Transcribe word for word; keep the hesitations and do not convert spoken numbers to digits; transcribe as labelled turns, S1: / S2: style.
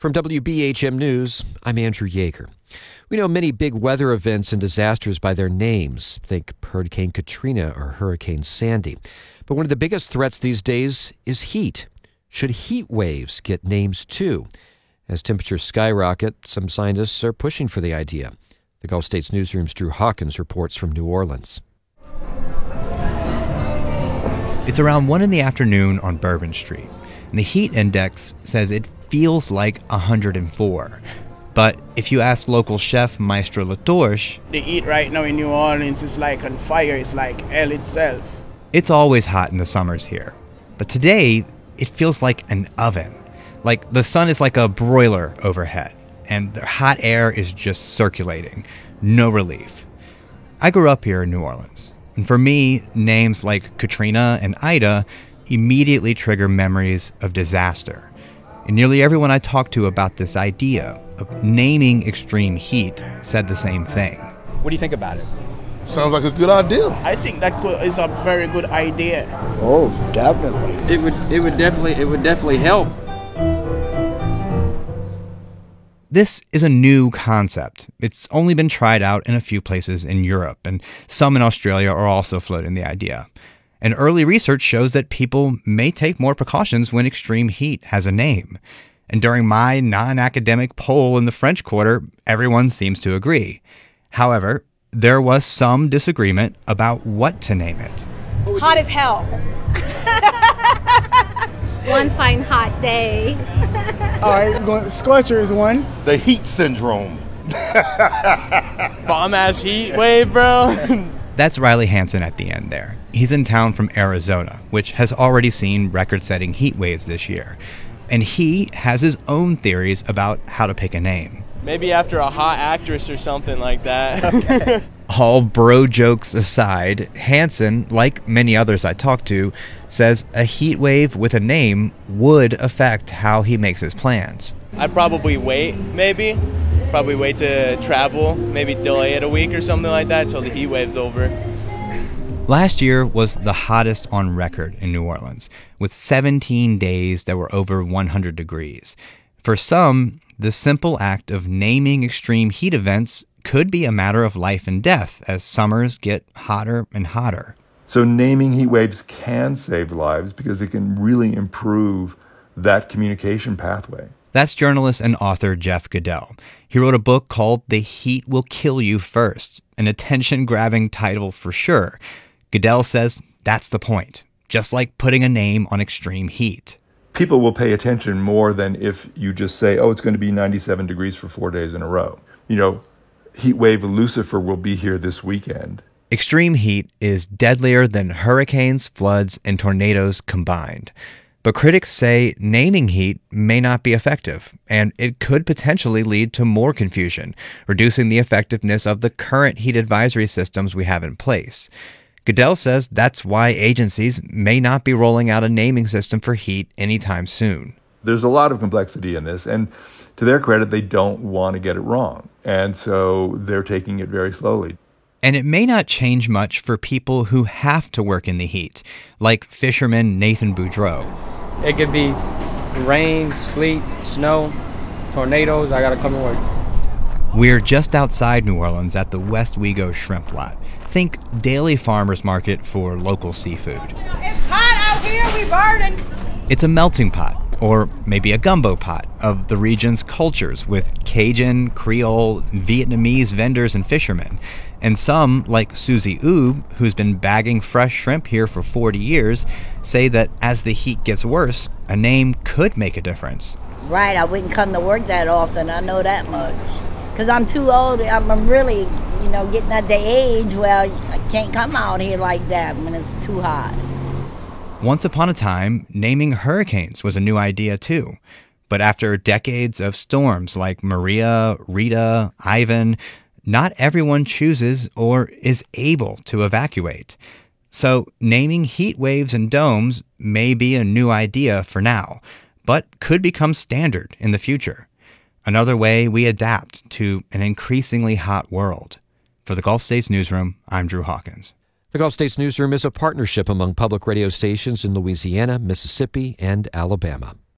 S1: From W B H M News, I'm Andrew Yeager. We know many big weather events and disasters by their names. Think Hurricane Katrina or Hurricane Sandy. But one of the biggest threats these days is heat. Should heat waves get names too? As temperatures skyrocket, some scientists are pushing for the idea. The Gulf States Newsroom's Drew Hawkins reports from New Orleans.
S2: It's around one in the afternoon on Bourbon Street, and the heat index says it feels like one hundred four. But if you ask local chef Maestro Latorche,
S3: the heat right now in New Orleans is like on fire. It's like hell itself.
S2: It's always hot in the summers here. But today, it feels like an oven. Like the sun is like a broiler overhead, and the hot air is just circulating. No relief. I grew up here in New Orleans, and for me, names like Katrina and Ida immediately trigger memories of disaster. And nearly everyone I talked to about this idea of naming extreme heat said the same thing.
S4: What do you think about it?
S5: Sounds like a good idea.
S3: I think that could, is a very good idea.
S6: Oh, definitely.
S7: It would it would definitely it would definitely help.
S2: This is a new concept. It's only been tried out in a few places in Europe, and some in Australia are also floating the idea. And early research shows that people may take more precautions when extreme heat has a name. And during my non-academic poll in the French Quarter, everyone seems to agree. However, there was some disagreement about what to name it.
S8: Hot as hell.
S9: One fine hot day.
S3: All right, we're going, Scorcher is one.
S5: The heat syndrome.
S4: Bomb-ass heat wave, bro.
S2: That's Riley Hansen at the end there. He's in town from Arizona, which has already seen record-setting heat waves this year. And he has his own theories about how to pick a name.
S4: Maybe after a hot actress or something like that.
S2: All bro jokes aside, Hansen, like many others I talked to, says a heat wave with a name would affect how he makes his plans.
S4: I'd probably wait, maybe. Probably wait to travel, maybe delay it a week or something like that until the heat wave's over.
S2: Last year was the hottest on record in New Orleans, with seventeen days that were over one hundred degrees. For some, the simple act of naming extreme heat events could be a matter of life and death as summers get hotter and hotter.
S10: So naming heat waves can save lives because it can really improve that communication pathway.
S2: That's journalist and author Jeff Goodell. He wrote a book called The Heat Will Kill You First, an attention-grabbing title for sure. Goodell says that's the point, just like putting a name on extreme heat.
S10: People will pay attention more than if you just say, oh, it's going to be ninety-seven degrees for four days in a row. You know, heat wave Lucifer will be here this weekend.
S2: Extreme heat is deadlier than hurricanes, floods, and tornadoes combined. But critics say naming heat may not be effective, and it could potentially lead to more confusion, reducing the effectiveness of the current heat advisory systems we have in place. Goodell says that's why agencies may not be rolling out a naming system for heat anytime soon.
S10: There's a lot of complexity in this, and to their credit, they don't want to get it wrong. And so they're taking it very slowly.
S2: And it may not change much for people who have to work in the heat, like fisherman Nathan Boudreau.
S7: It could be rain, sleet, snow, tornadoes. I gotta come to work.
S2: We're just outside New Orleans at the West Wego Shrimp Lot. Think daily farmers market for local seafood.
S8: It's hot out here, we burning.
S2: It's a melting pot, or maybe a gumbo pot, of the region's cultures with Cajun, Creole, Vietnamese vendors and fishermen. And some, like Susie Oob, who's been bagging fresh shrimp here for forty years, say that as the heat gets worse, a name could make a difference.
S11: Right, I wouldn't come to work that often, I know that much. Because I'm too old, I'm really, you know, getting at the age where I can't come out here like that when it's too hot.
S2: Once upon a time, naming hurricanes was a new idea too. But after decades of storms like Maria, Rita, Ivan, not everyone chooses or is able to evacuate. So naming heat waves and domes may be a new idea for now, but could become standard in the future. Another way we adapt to an increasingly hot world. For the Gulf States Newsroom, I'm Drew Hawkins.
S1: The Gulf States Newsroom is a partnership among public radio stations in Louisiana, Mississippi, and Alabama.